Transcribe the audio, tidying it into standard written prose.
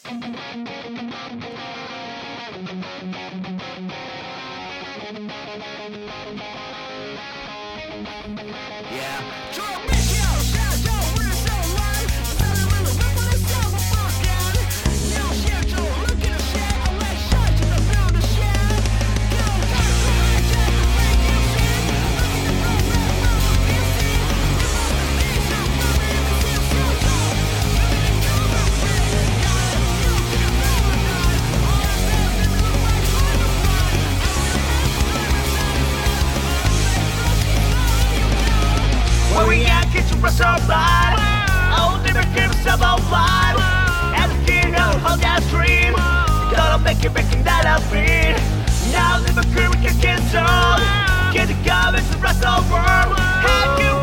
Survive. I'll never give myself alive. And the king of all that dream. Gonna make it that I feel. Now never could we can get so. Get the garbage the rest of the world.